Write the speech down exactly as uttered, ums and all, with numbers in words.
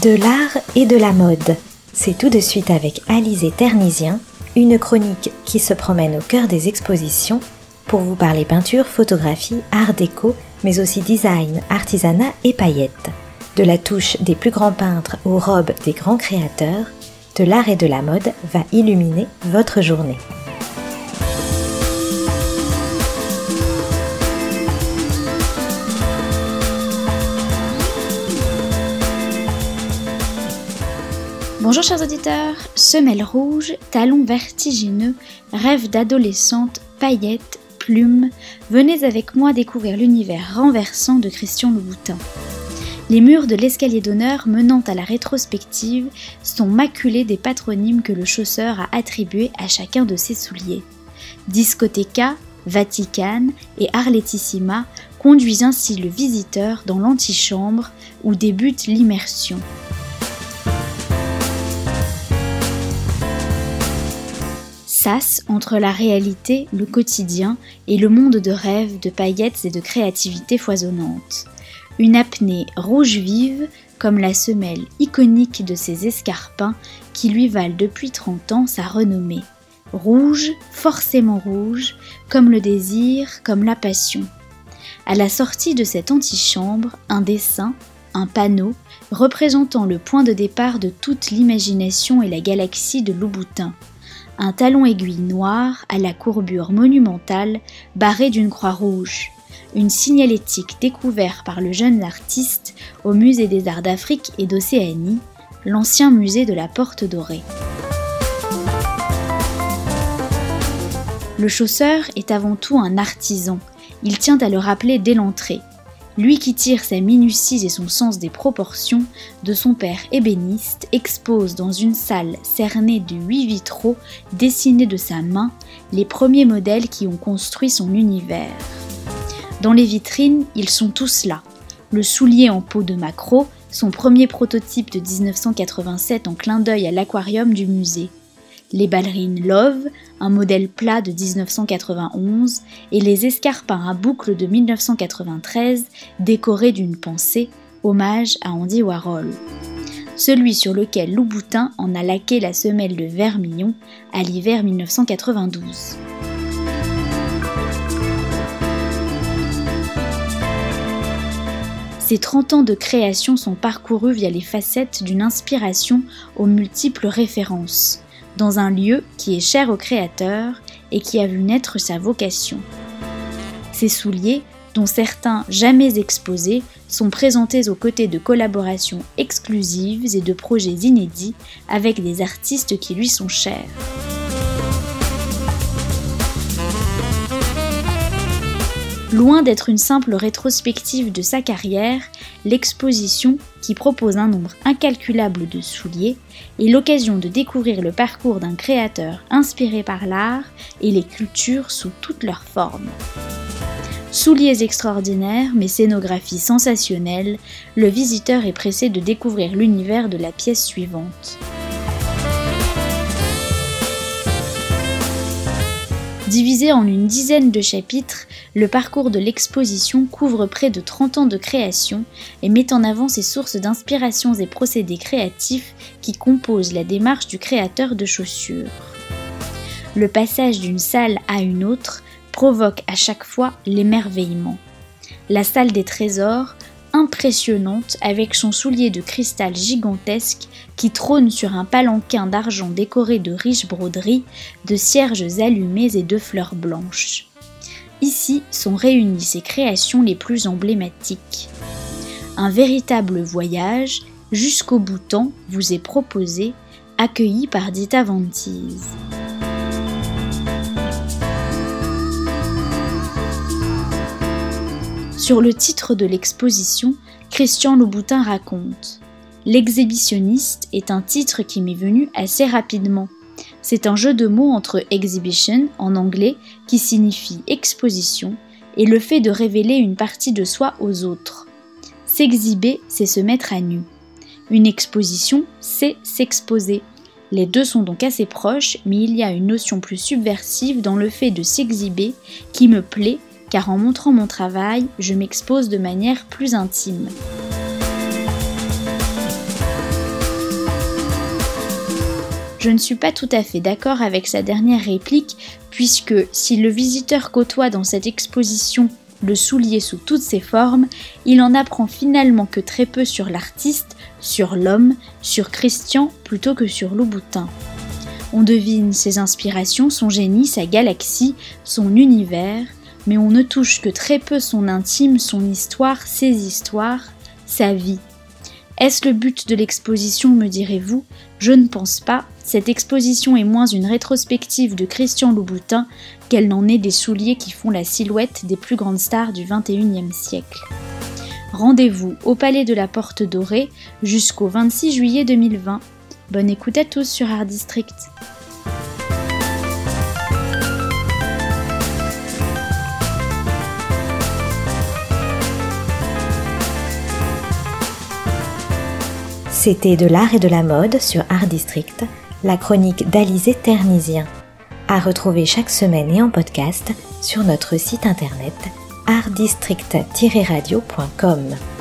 De l'art et de la mode, c'est tout de suite avec Alizé Ternisien, une chronique qui se promène au cœur des expositions pour vous parler peinture, photographie, art déco, mais aussi design, artisanat et paillettes. De la touche des plus grands peintres aux robes des grands créateurs, de l'art et de la mode va illuminer votre journée. Bonjour chers auditeurs, semelles rouges, talons vertigineux, rêves d'adolescente, paillettes, plumes, venez avec moi découvrir l'univers renversant de Christian Louboutin. Les murs de l'escalier d'honneur menant à la rétrospective sont maculés des patronymes que le chausseur a attribués à chacun de ses souliers. Discoteca, Vatican et Arletissima conduisent ainsi le visiteur dans l'antichambre où débute l'immersion. Sas entre la réalité, le quotidien et le monde de rêves, de paillettes et de créativité foisonnante. Une apnée rouge vive comme la semelle iconique de ses escarpins qui lui valent depuis trente ans sa renommée. Rouge, forcément rouge, comme le désir, comme la passion. À la sortie de cette antichambre, un dessin, un panneau, représentant le point de départ de toute l'imagination et la galaxie de Louboutin. Un talon aiguille noir à la courbure monumentale barré d'une croix rouge. Une signalétique découverte par le jeune artiste au Musée des Arts d'Afrique et d'Océanie, l'ancien musée de la Porte Dorée. Le chausseur est avant tout un artisan, il tient à le rappeler dès l'entrée. Lui qui tire sa minutie et son sens des proportions de son père ébéniste expose dans une salle cernée de huit vitraux dessinés de sa main les premiers modèles qui ont construit son univers. Dans les vitrines, ils sont tous là. Le soulier en peau de maquereau, son premier prototype de dix-neuf cent quatre-vingt-sept en clin d'œil à l'aquarium du musée. Les ballerines Love, un modèle plat de dix-neuf cent quatre-vingt-onze, et les escarpins à boucles de mille neuf cent quatre-vingt-treize, décorés d'une pensée, hommage à Andy Warhol. Celui sur lequel Louboutin en a laqué la semelle de vermillon à l'hiver mille neuf cent quatre-vingt-douze. Ces trente ans de création sont parcourus via les facettes d'une inspiration aux multiples références, dans un lieu qui est cher au créateur et qui a vu naître sa vocation. Ces souliers, dont certains jamais exposés, sont présentés aux côtés de collaborations exclusives et de projets inédits avec des artistes qui lui sont chers. Loin d'être une simple rétrospective de sa carrière, l'exposition, qui propose un nombre incalculable de souliers, est l'occasion de découvrir le parcours d'un créateur inspiré par l'art et les cultures sous toutes leurs formes. Souliers extraordinaires, mais scénographie sensationnelle, le visiteur est pressé de découvrir l'univers de la pièce suivante. Divisé en une dizaine de chapitres, le parcours de l'exposition couvre près de trente ans de création et met en avant ses sources d'inspirations et procédés créatifs qui composent la démarche du créateur de chaussures. Le passage d'une salle à une autre provoque à chaque fois l'émerveillement. La salle des trésors, impressionnante avec son soulier de cristal gigantesque qui trône sur un palanquin d'argent décoré de riches broderies, de cierges allumés et de fleurs blanches. Ici sont réunies ses créations les plus emblématiques. Un véritable voyage, jusqu'au Bhoutan, vous est proposé, accueilli par Dita Vantise. Sur le titre de l'exposition, Christian Louboutin raconte « L'exhibitionniste est un titre qui m'est venu assez rapidement. C'est un jeu de mots entre exhibition, en anglais, qui signifie exposition, et le fait de révéler une partie de soi aux autres. S'exhiber, c'est se mettre à nu. Une exposition, c'est s'exposer. Les deux sont donc assez proches, mais il y a une notion plus subversive dans le fait de s'exhiber qui me plaît, car en montrant mon travail, je m'expose de manière plus intime. Je ne suis pas tout à fait d'accord avec sa dernière réplique, puisque si le visiteur côtoie dans cette exposition le soulier sous toutes ses formes, il en apprend finalement que très peu sur l'artiste, sur l'homme, sur Christian plutôt que sur Louboutin. On devine ses inspirations, son génie, sa galaxie, son univers, mais on ne touche que très peu son intime, son histoire, ses histoires, sa vie. Est-ce le but de l'exposition, me direz-vous ? Je ne pense pas. Cette exposition est moins une rétrospective de Christian Louboutin qu'elle n'en est des souliers qui font la silhouette des plus grandes stars du vingt et unième siècle. Rendez-vous au Palais de la Porte Dorée jusqu'au vingt-six juillet deux mille vingt. Bonne écoute à tous sur Art District. C'était de l'art et de la mode sur Art District, la chronique d'Alizé Ternisien. À retrouver chaque semaine et en podcast sur notre site internet art district tiret radio point com.